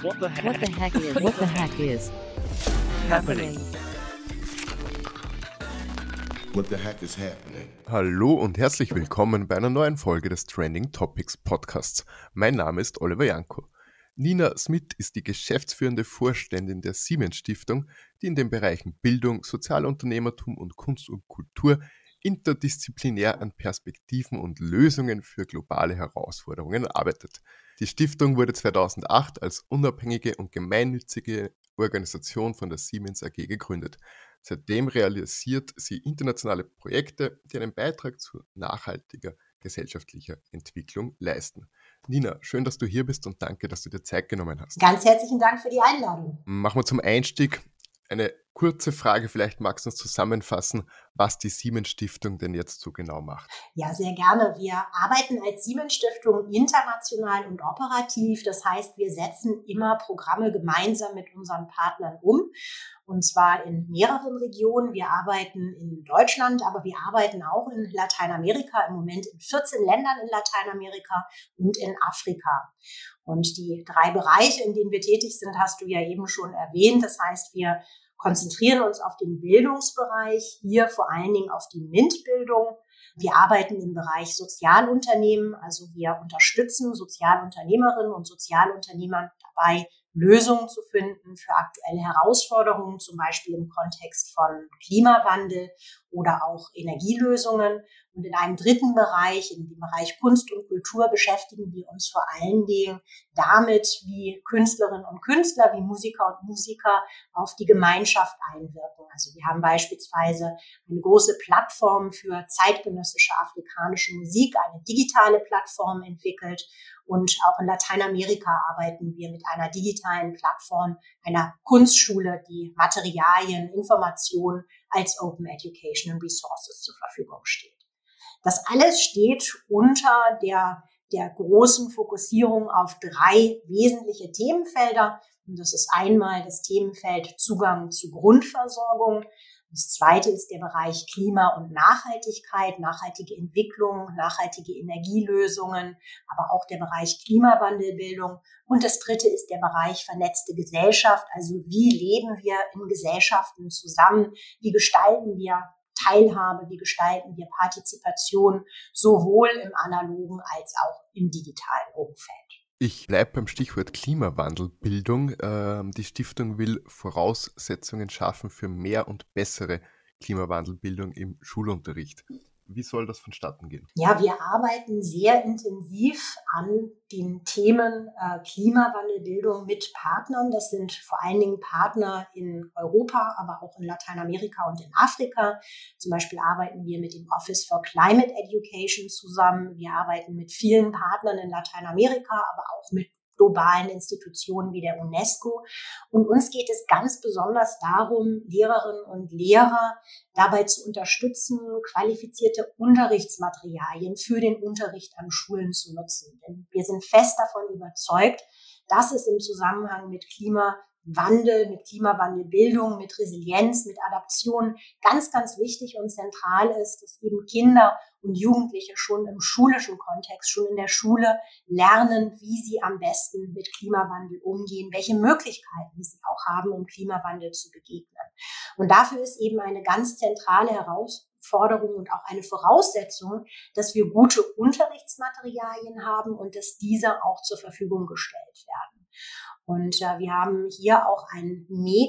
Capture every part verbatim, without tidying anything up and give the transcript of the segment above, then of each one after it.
What the heck? What the heck is? What the heck is happening? What the heck is happening? Hallo und herzlich willkommen bei einer neuen Folge des Trending Topics Podcasts. Mein Name ist Oliver Janko. Nina Smith ist die geschäftsführende Vorständin der Siemens Stiftung, die in den Bereichen Bildung, Sozialunternehmertum und Kunst und Kultur interdisziplinär an Perspektiven und Lösungen für globale Herausforderungen arbeitet. Die Stiftung wurde zweitausendacht als unabhängige und gemeinnützige Organisation von der Siemens A G gegründet. Seitdem realisiert sie internationale Projekte, die einen Beitrag zu nachhaltiger gesellschaftlicher Entwicklung leisten. Nina, schön, dass du hier bist und danke, dass du dir Zeit genommen hast. Ganz herzlichen Dank für die Einladung. Machen wir zum Einstieg eine kurze Frage. Vielleicht magst du uns zusammenfassen, was die Siemens Stiftung denn jetzt so genau macht. Ja, sehr gerne. Wir arbeiten als Siemens Stiftung international und operativ. Das heißt, wir setzen immer Programme gemeinsam mit unseren Partnern um. Und zwar in mehreren Regionen. Wir arbeiten in Deutschland, aber wir arbeiten auch in Lateinamerika, im Moment in vierzehn Ländern in Lateinamerika und in Afrika. Und die drei Bereiche, in denen wir tätig sind, hast du ja eben schon erwähnt. Das heißt, wir konzentrieren uns auf den Bildungsbereich, hier vor allen Dingen auf die MINT-Bildung. Wir arbeiten im Bereich Sozialunternehmen, also wir unterstützen Sozialunternehmerinnen und Sozialunternehmer dabei, Lösungen zu finden für aktuelle Herausforderungen, zum Beispiel im Kontext von Klimawandel oder auch Energielösungen. Und in einem dritten Bereich, in dem Bereich Kunst und Kultur, beschäftigen wir uns vor allen Dingen damit, wie Künstlerinnen und Künstler, wie Musiker und Musiker auf die Gemeinschaft einwirken. Also wir haben beispielsweise eine große Plattform für zeitgenössische afrikanische Musik, eine digitale Plattform entwickelt. Und auch in Lateinamerika arbeiten wir mit einer digitalen Plattform, einer Kunstschule, die Materialien, Informationen als Open Educational Resources zur Verfügung steht. Das alles steht unter der, der großen Fokussierung auf drei wesentliche Themenfelder. Und das ist einmal das Themenfeld Zugang zu Grundversorgung. Das zweite ist der Bereich Klima und Nachhaltigkeit, nachhaltige Entwicklung, nachhaltige Energielösungen, aber auch der Bereich Klimawandelbildung. Und das dritte ist der Bereich vernetzte Gesellschaft. Also wie leben wir in Gesellschaften zusammen? Wie gestalten wir Teilhabe? Wie gestalten wir Partizipation sowohl im analogen als auch im digitalen Umfeld? Ich bleibe beim Stichwort Klimawandelbildung. Ähm, die Stiftung will Voraussetzungen schaffen für mehr und bessere Klimawandelbildung im Schulunterricht. Wie soll das vonstatten gehen? Ja, wir arbeiten sehr intensiv an den Themen äh, Klimawandelbildung mit Partnern. Das sind vor allen Dingen Partner in Europa, aber auch in Lateinamerika und in Afrika. Zum Beispiel arbeiten wir mit dem Office for Climate Education zusammen. Wir arbeiten mit vielen Partnern in Lateinamerika, aber auch mit globalen Institutionen wie der UNESCO. Und uns geht es ganz besonders darum, Lehrerinnen und Lehrer dabei zu unterstützen, qualifizierte Unterrichtsmaterialien für den Unterricht an Schulen zu nutzen. Denn wir sind fest davon überzeugt, dass es im Zusammenhang mit Klimawandel, mit Klimawandelbildung, mit Resilienz, mit Adaption ganz, ganz wichtig und zentral ist, dass eben Kinder und Jugendliche schon im schulischen Kontext, schon in der Schule lernen, wie sie am besten mit Klimawandel umgehen, welche Möglichkeiten sie auch haben, um Klimawandel zu begegnen. Und dafür ist eben eine ganz zentrale Herausforderung und auch eine Voraussetzung, dass wir gute Unterrichtsmaterialien haben und dass diese auch zur Verfügung gestellt werden. Und äh, wir haben hier auch ein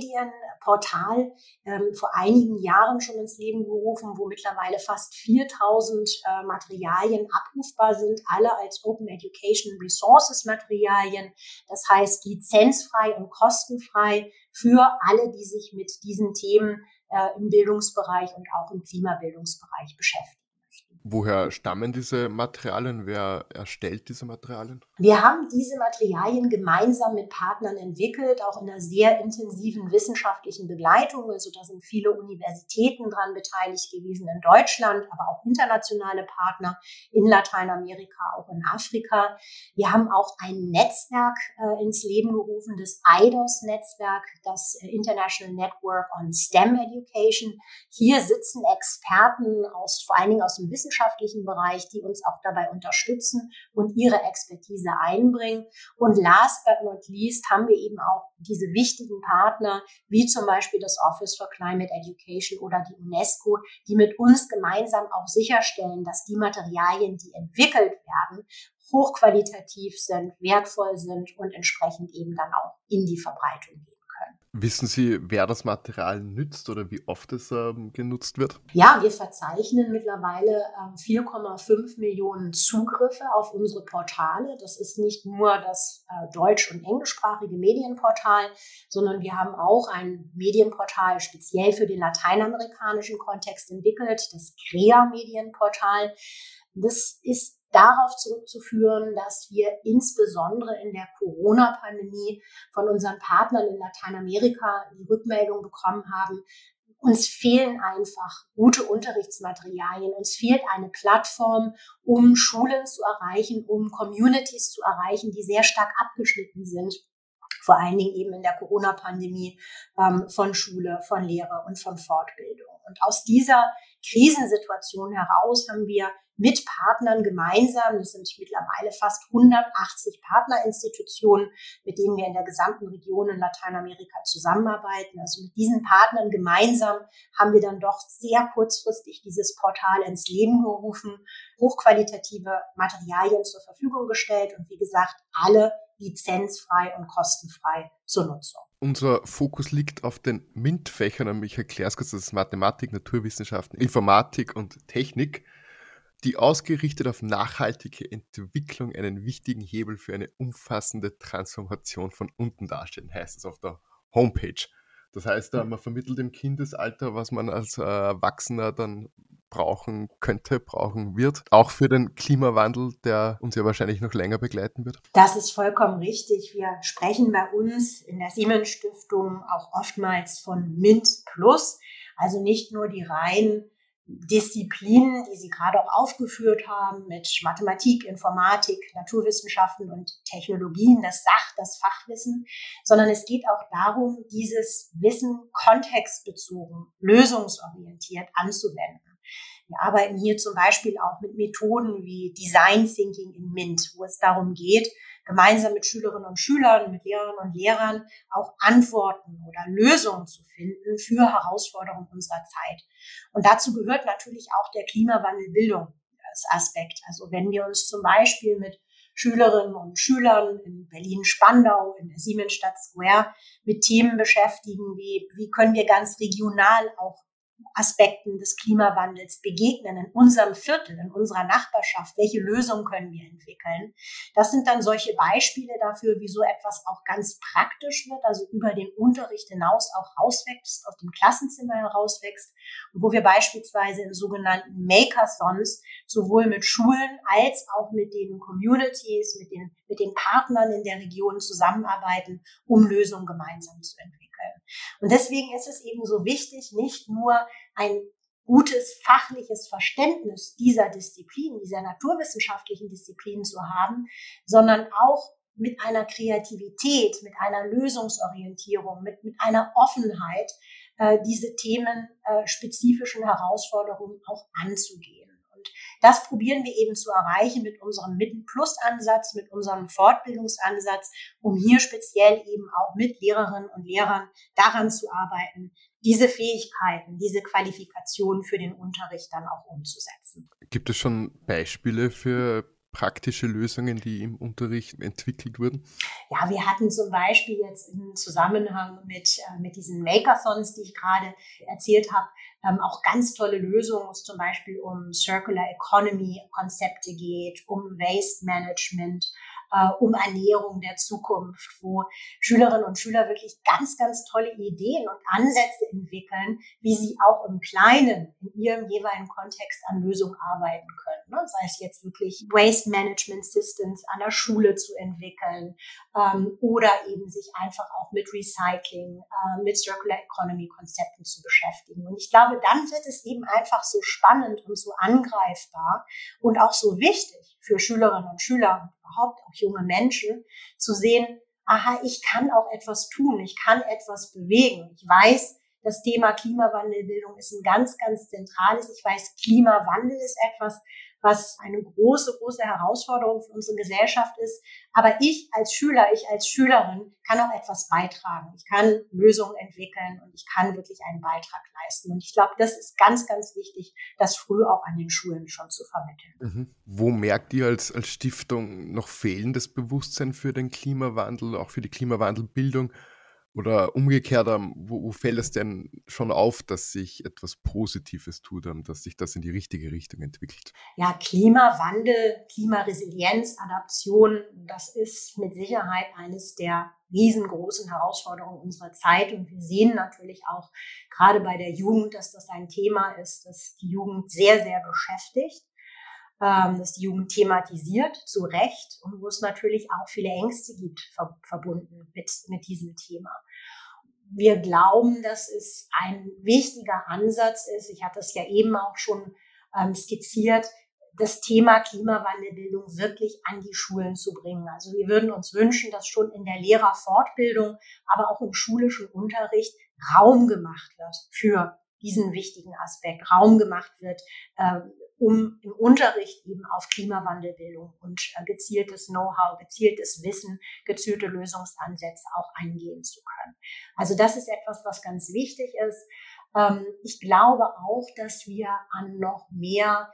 Medienportal ähm, vor einigen Jahren schon ins Leben gerufen, wo mittlerweile fast viertausend äh, Materialien abrufbar sind, alle als Open Education Resources Materialien. Das heißt lizenzfrei und kostenfrei für alle, die sich mit diesen Themen äh, im Bildungsbereich und auch im Klimabildungsbereich beschäftigen. Woher stammen diese Materialien? Wer erstellt diese Materialien? Wir haben diese Materialien gemeinsam mit Partnern entwickelt, auch in einer sehr intensiven wissenschaftlichen Begleitung. Also da sind viele Universitäten dran beteiligt gewesen in Deutschland, aber auch internationale Partner in Lateinamerika, auch in Afrika. Wir haben auch ein Netzwerk äh, ins Leben gerufen, das I D O S-Netzwerk, das International Network on STEM Education. Hier sitzen Experten aus, vor allen Dingen aus dem Wissenschaftsbereich, naturwissenschaftlichen Bereich, die uns auch dabei unterstützen und ihre Expertise einbringen. Und last but not least haben wir eben auch diese wichtigen Partner, wie zum Beispiel das Office for Climate Education oder die UNESCO, die mit uns gemeinsam auch sicherstellen, dass die Materialien, die entwickelt werden, hochqualitativ sind, wertvoll sind und entsprechend eben dann auch in die Verbreitung gehen können. Wissen Sie, wer das Material nützt oder wie oft es ähm, genutzt wird? Ja, wir verzeichnen mittlerweile äh, vier Komma fünf Millionen Zugriffe auf unsere Portale. Das ist nicht nur das äh, deutsch- und englischsprachige Medienportal, sondern wir haben auch ein Medienportal speziell für den lateinamerikanischen Kontext entwickelt, das C R E A-Medienportal. Das ist darauf zurückzuführen, dass wir insbesondere in der Corona-Pandemie von unseren Partnern in Lateinamerika die Rückmeldung bekommen haben, uns fehlen einfach gute Unterrichtsmaterialien, uns fehlt eine Plattform, um Schulen zu erreichen, um Communities zu erreichen, die sehr stark abgeschnitten sind, vor allen Dingen eben in der Corona-Pandemie ähm, von Schule, von Lehre und von Fortbildung. Und aus dieser Krisensituation heraus haben wir mit Partnern gemeinsam, das sind mittlerweile fast hundertachtzig Partnerinstitutionen, mit denen wir in der gesamten Region in Lateinamerika zusammenarbeiten. Also mit diesen Partnern gemeinsam haben wir dann doch sehr kurzfristig dieses Portal ins Leben gerufen, hochqualitative Materialien zur Verfügung gestellt und wie gesagt, alle lizenzfrei und kostenfrei zur Nutzung. Unser Fokus liegt auf den MINT-Fächern, ich erkläre es kurz, das ist Mathematik, Naturwissenschaften, Informatik und Technik, die ausgerichtet auf nachhaltige Entwicklung einen wichtigen Hebel für eine umfassende Transformation von unten darstellen, heißt es auf der Homepage. Das heißt, man vermittelt im Kindesalter, was man als Erwachsener dann brauchen könnte, brauchen wird, auch für den Klimawandel, der uns ja wahrscheinlich noch länger begleiten wird. Das ist vollkommen richtig. Wir sprechen bei uns in der Siemens Stiftung auch oftmals von MINT Plus, also nicht nur die reinen Disziplinen, die Sie gerade auch aufgeführt haben, mit Mathematik, Informatik, Naturwissenschaften und Technologien, das Sach-, das Fachwissen, sondern es geht auch darum, dieses Wissen kontextbezogen, lösungsorientiert anzuwenden. Wir arbeiten hier zum Beispiel auch mit Methoden wie Design Thinking in MINT, wo es darum geht, gemeinsam mit Schülerinnen und Schülern, mit Lehrerinnen und Lehrern auch Antworten oder Lösungen zu finden für Herausforderungen unserer Zeit. Und dazu gehört natürlich auch der Klimawandelbildung als Aspekt. Also wenn wir uns zum Beispiel mit Schülerinnen und Schülern in Berlin-Spandau, in der Siemensstadt Square mit Themen beschäftigen, wie, wie können wir ganz regional auch Aspekten des Klimawandels begegnen in unserem Viertel, in unserer Nachbarschaft. Welche Lösungen können wir entwickeln? Das sind dann solche Beispiele dafür, wie so etwas auch ganz praktisch wird, also über den Unterricht hinaus auch rauswächst, aus dem Klassenzimmer herauswächst und wo wir beispielsweise in sogenannten Makeathons sowohl mit Schulen als auch mit den Communities, mit den, mit den Partnern in der Region zusammenarbeiten, um Lösungen gemeinsam zu entwickeln. Und deswegen ist es eben so wichtig, nicht nur ein gutes fachliches Verständnis dieser Disziplin, dieser naturwissenschaftlichen Disziplinen zu haben, sondern auch mit einer Kreativität, mit einer Lösungsorientierung, mit, mit einer Offenheit, äh, diese Themen äh, spezifischen Herausforderungen auch anzugehen. Und das probieren wir eben zu erreichen mit unserem Mitten-Plus-Ansatz, mit unserem Fortbildungsansatz, um hier speziell eben auch mit Lehrerinnen und Lehrern daran zu arbeiten, diese Fähigkeiten, diese Qualifikationen für den Unterricht dann auch umzusetzen. Gibt es schon Beispiele für praktische Lösungen, die im Unterricht entwickelt wurden? Ja, wir hatten zum Beispiel jetzt im Zusammenhang mit, äh, mit diesen Makeathons, die ich gerade erzählt habe, ähm, auch ganz tolle Lösungen, wo es zum Beispiel um Circular Economy Konzepte geht, um Waste Management, äh, um Ernährung der Zukunft, wo Schülerinnen und Schüler wirklich ganz, ganz tolle Ideen und Ansätze entwickeln, wie sie auch im Kleinen, in ihrem jeweiligen Kontext an Lösungen arbeiten können. Ne? Sei es jetzt wirklich Waste Management Systems an der Schule zu entwickeln ähm, oder eben sich einfach auch mit Recycling, äh, mit Circular Economy Konzepten zu beschäftigen. Und ich glaube, dann wird es eben einfach so spannend und so angreifbar und auch so wichtig für Schülerinnen und Schüler und überhaupt auch junge Menschen zu sehen, aha, ich kann auch etwas tun, ich kann etwas bewegen. Ich weiß, Das Thema Klimawandelbildung ist ein ganz, ganz zentrales. Ich weiß, Klimawandel ist etwas, was eine große, große Herausforderung für unsere Gesellschaft ist. Aber ich als Schüler, ich als Schülerin kann auch etwas beitragen. Ich kann Lösungen entwickeln und ich kann wirklich einen Beitrag leisten. Und ich glaube, das ist ganz, ganz wichtig, das früh auch an den Schulen schon zu vermitteln. Mhm. Wo merkt ihr als, als Stiftung noch fehlendes Bewusstsein für den Klimawandel, auch für die Klimawandelbildung? Oder umgekehrt, ähm, wo, wo fällt es denn schon auf, dass sich etwas Positives tut, ähm, dass sich das in die richtige Richtung entwickelt? Ja, Klimawandel, Klimaresilienz, Adaption, das ist mit Sicherheit eines der riesengroßen Herausforderungen unserer Zeit. Und wir sehen natürlich auch gerade bei der Jugend, dass das ein Thema ist, das die Jugend sehr, sehr beschäftigt, ähm, dass die Jugend thematisiert, zu Recht, und wo es natürlich auch viele Ängste gibt, ver- verbunden mit, mit diesem Thema. Wir glauben, dass es ein wichtiger Ansatz ist. Ich hatte es ja eben auch schon ähm, skizziert, das Thema Klimawandelbildung wirklich an die Schulen zu bringen. Also wir würden uns wünschen, dass schon in der Lehrerfortbildung, aber auch im schulischen Unterricht Raum gemacht wird für diesen wichtigen Aspekt, Raum gemacht wird, ähm, um im Unterricht eben auf Klimawandelbildung und äh, gezieltes Know-how, gezieltes Wissen, gezielte Lösungsansätze auch eingehen zu können. Also das ist etwas, was ganz wichtig ist. Ähm, ich glaube auch, dass wir an noch mehr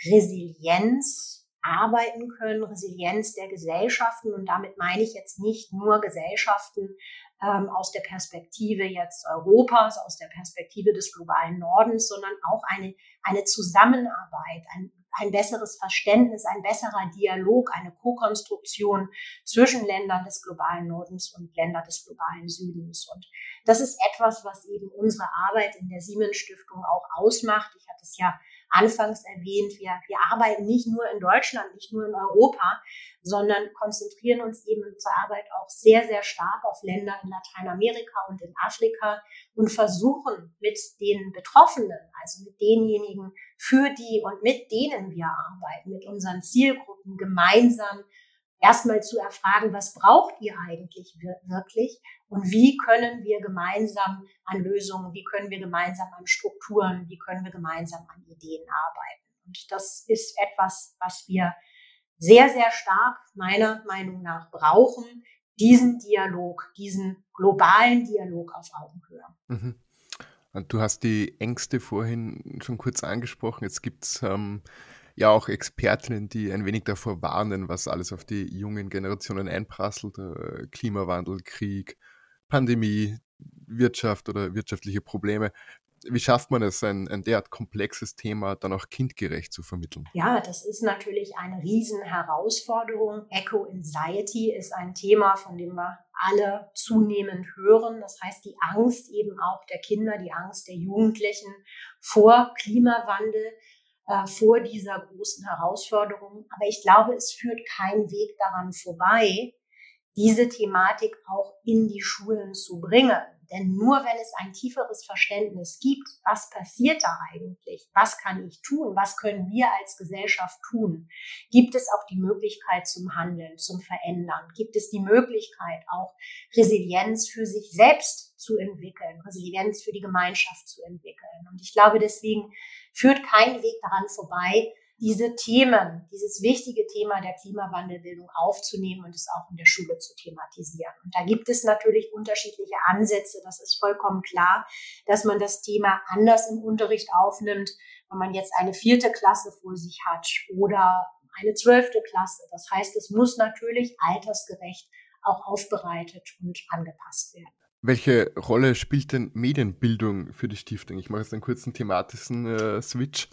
Resilienz arbeiten können, Resilienz der Gesellschaften. Und damit meine ich jetzt nicht nur Gesellschaften ähm, aus der Perspektive jetzt Europas, aus der Perspektive des globalen Nordens, sondern auch eine, eine Zusammenarbeit, ein, ein besseres Verständnis, ein besserer Dialog, eine Ko-Konstruktion zwischen Ländern des globalen Nordens und Ländern des globalen Südens. Und das ist etwas, was eben unsere Arbeit in der Siemens Stiftung auch ausmacht. Ich hatte es ja anfangs erwähnt, wir, wir arbeiten nicht nur in Deutschland, nicht nur in Europa, sondern konzentrieren uns eben in unserer Arbeit auch sehr, sehr stark auf Länder in Lateinamerika und in Afrika und versuchen mit den Betroffenen, also mit denjenigen, für die und mit denen wir arbeiten, mit unseren Zielgruppen gemeinsam erstmal zu erfragen, was braucht ihr eigentlich wirklich und wie können wir gemeinsam an Lösungen, wie können wir gemeinsam an Strukturen, wie können wir gemeinsam an Ideen arbeiten. Und das ist etwas, was wir sehr, sehr stark meiner Meinung nach brauchen, diesen Dialog, diesen globalen Dialog auf Augenhöhe. Mhm. Und du hast die Ängste vorhin schon kurz angesprochen. Jetzt gibt es ähm, ja auch Expertinnen, die ein wenig davor warnen, was alles auf die jungen Generationen einprasselt. Äh, Klimawandel, Krieg, Pandemie, Wirtschaft oder wirtschaftliche Probleme. Wie schafft man es, ein, ein derart komplexes Thema dann auch kindgerecht zu vermitteln? Ja, das ist natürlich eine Riesenherausforderung. Eco-Anxiety ist ein Thema, von dem wir alle zunehmend hören. Das heißt, die Angst eben auch der Kinder, die Angst der Jugendlichen vor Klimawandel, äh, vor dieser großen Herausforderung. Aber ich glaube, es führt kein Weg daran vorbei, diese Thematik auch in die Schulen zu bringen. Denn nur wenn es ein tieferes Verständnis gibt, was passiert da eigentlich, was kann ich tun, was können wir als Gesellschaft tun, gibt es auch die Möglichkeit zum Handeln, zum Verändern, gibt es die Möglichkeit auch Resilienz für sich selbst zu entwickeln, Resilienz für die Gemeinschaft zu entwickeln. Und ich glaube, deswegen führt kein Weg daran vorbei, diese Themen, dieses wichtige Thema der Klimawandelbildung aufzunehmen und es auch in der Schule zu thematisieren. Und da gibt es natürlich unterschiedliche Ansätze. Das ist vollkommen klar, dass man das Thema anders im Unterricht aufnimmt, wenn man jetzt eine vierte Klasse vor sich hat oder eine zwölfte Klasse. Das heißt, es muss natürlich altersgerecht auch aufbereitet und angepasst werden. Welche Rolle spielt denn Medienbildung für die Stiftung? Ich mache jetzt einen kurzen thematischen äh, Switch.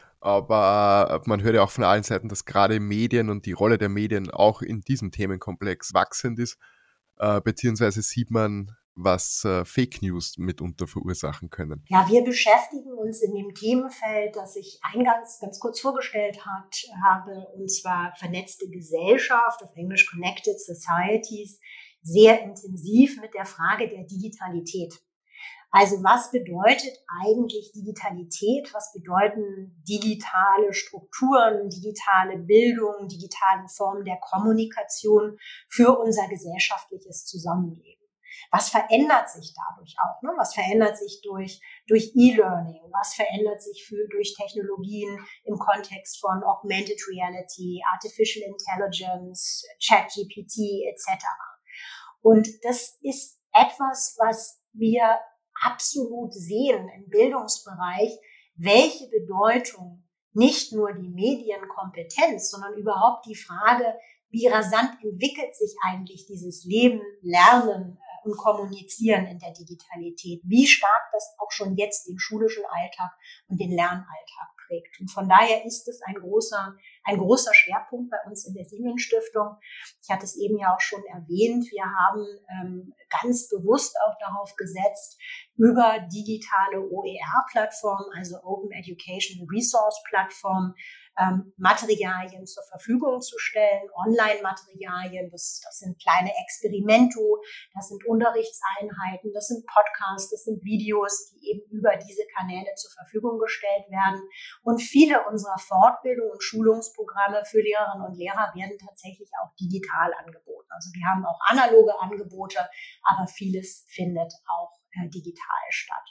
Aber man hört ja auch von allen Seiten, dass gerade Medien und die Rolle der Medien auch in diesem Themenkomplex wachsend ist, äh, beziehungsweise sieht man, was äh, Fake News mitunter verursachen können. Ja, wir beschäftigen uns in dem Themenfeld, das ich eingangs ganz kurz vorgestellt hat, habe, und zwar vernetzte Gesellschaft, auf Englisch Connected Societies, sehr intensiv mit der Frage der Digitalität. Also was bedeutet eigentlich Digitalität? Was bedeuten digitale Strukturen, digitale Bildung, digitale Formen der Kommunikation für unser gesellschaftliches Zusammenleben? Was verändert sich dadurch auch? Ne? Was verändert sich durch, durch E-Learning? Was verändert sich für, durch Technologien im Kontext von Augmented Reality, Artificial Intelligence, ChatGPT et cetera? Und das ist etwas, was wir absolut sehen im Bildungsbereich, welche Bedeutung nicht nur die Medienkompetenz, sondern überhaupt die Frage, wie rasant entwickelt sich eigentlich dieses Leben, Lernen und Kommunizieren in der Digitalität, wie stark das auch schon jetzt den schulischen Alltag und den Lernalltag prägt. Und von daher ist es ein großer, ein großer Schwerpunkt bei uns in der Siemens-Stiftung. Ich hatte es eben ja auch schon erwähnt, wir haben ähm, ganz bewusst auch darauf gesetzt, über digitale O E R-Plattformen, also Open Education Resource Plattform, ähm, Materialien zur Verfügung zu stellen, Online-Materialien, das, das sind kleine Experimento, das sind Unterrichtseinheiten, das sind Podcasts, das sind Videos, die eben über diese Kanäle zur Verfügung gestellt werden. Und viele unserer Fortbildungen und Schulungsprogramme für Lehrerinnen und Lehrer werden tatsächlich auch digital angeboten. Also wir haben auch analoge Angebote, aber vieles findet auch äh, digital statt.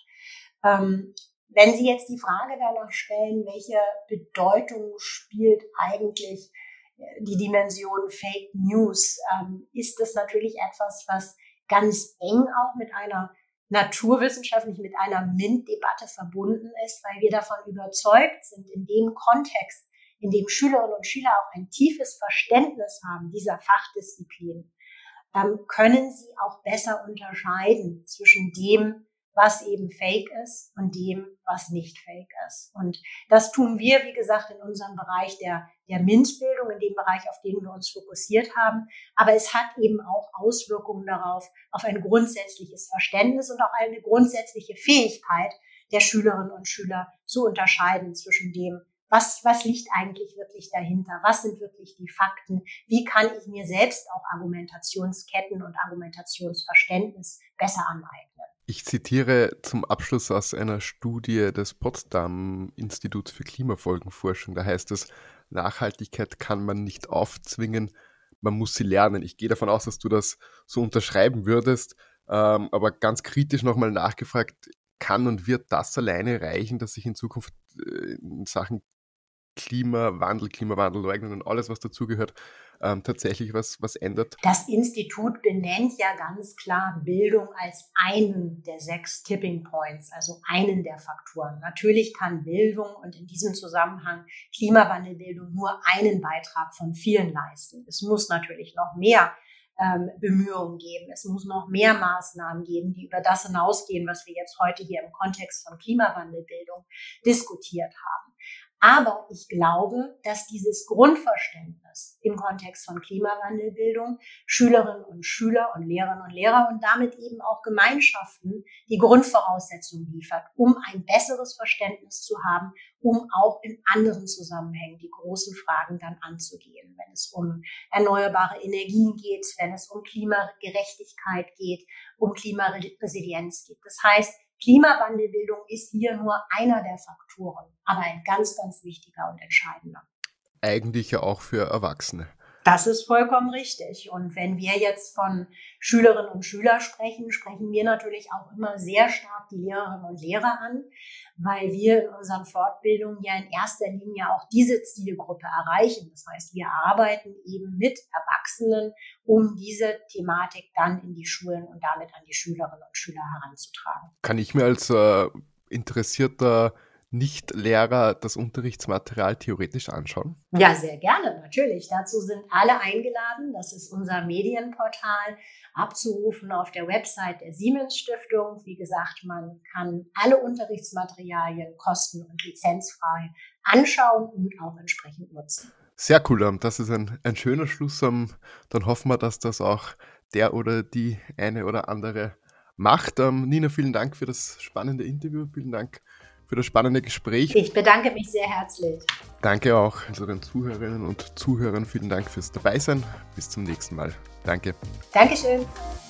Ähm, Wenn Sie jetzt die Frage danach stellen, welche Bedeutung spielt eigentlich die Dimension Fake News, ähm, ist das natürlich etwas, was ganz eng auch mit einer naturwissenschaftlich, mit einer M I N T-Debatte verbunden ist, weil wir davon überzeugt sind, in dem Kontext, in dem Schülerinnen und Schüler auch ein tiefes Verständnis haben dieser Fachdisziplin, ähm, können sie auch besser unterscheiden zwischen dem, was eben fake ist und dem, was nicht fake ist. Und das tun wir, wie gesagt, in unserem Bereich der, der M I N T-Bildung, in dem Bereich, auf den wir uns fokussiert haben. Aber es hat eben auch Auswirkungen darauf, auf ein grundsätzliches Verständnis und auch eine grundsätzliche Fähigkeit der Schülerinnen und Schüler zu unterscheiden zwischen dem, was, was liegt eigentlich wirklich dahinter? Was sind wirklich die Fakten? Wie kann ich mir selbst auch Argumentationsketten und Argumentationsverständnis besser aneignen? Ich zitiere zum Abschluss aus einer Studie des Potsdam Instituts für Klimafolgenforschung. Da heißt es, Nachhaltigkeit kann man nicht aufzwingen, man muss sie lernen. Ich gehe davon aus, dass du das so unterschreiben würdest, ähm, aber ganz kritisch nochmal nachgefragt, kann und wird das alleine reichen, dass sich in Zukunft äh, in Sachen Klimawandel, Klimawandelleugnung und alles, was dazugehört, ähm, tatsächlich was, was ändert? Das Institut benennt ja ganz klar Bildung als einen der sechs Tipping Points, also einen der Faktoren. Natürlich kann Bildung und in diesem Zusammenhang Klimawandelbildung nur einen Beitrag von vielen leisten. Es muss natürlich noch mehr ähm, Bemühungen geben. Es muss noch mehr Maßnahmen geben, die über das hinausgehen, was wir jetzt heute hier im Kontext von Klimawandelbildung diskutiert haben. Aber ich glaube, dass dieses Grundverständnis im Kontext von Klimawandelbildung Schülerinnen und Schüler und Lehrerinnen und Lehrer und damit eben auch Gemeinschaften die Grundvoraussetzungen liefert, um ein besseres Verständnis zu haben, um auch in anderen Zusammenhängen die großen Fragen dann anzugehen, wenn es um erneuerbare Energien geht, wenn es um Klimagerechtigkeit geht, um Klimaresilienz geht. Das heißt, Klimawandelbildung ist hier nur einer der Faktoren, aber ein ganz, ganz wichtiger und entscheidender. Eigentlich ja auch für Erwachsene. Das ist vollkommen richtig. Und wenn wir jetzt von Schülerinnen und Schülern sprechen, sprechen wir natürlich auch immer sehr stark die Lehrerinnen und Lehrer an, weil wir in unseren Fortbildungen ja in erster Linie auch diese Zielgruppe erreichen. Das heißt, wir arbeiten eben mit Erwachsenen, um diese Thematik dann in die Schulen und damit an die Schülerinnen und Schüler heranzutragen. Kann ich mir als äh, interessierter Nicht-Lehrer das Unterrichtsmaterial theoretisch anschauen? Ja, sehr gerne, natürlich. Dazu sind alle eingeladen. Das ist unser Medienportal, abzurufen auf der Website der Siemens-Stiftung. Wie gesagt, man kann alle Unterrichtsmaterialien kosten- und lizenzfrei anschauen und auch entsprechend nutzen. Sehr cool, das ist ein, ein schöner Schluss. Dann hoffen wir, dass das auch der oder die eine oder andere macht. Nina, vielen Dank für das spannende Interview. Vielen Dank für das spannende Gespräch. Ich bedanke mich sehr herzlich. Danke auch unseren Zuhörerinnen und Zuhörern. Vielen Dank fürs Dabeisein. Bis zum nächsten Mal. Danke. Dankeschön.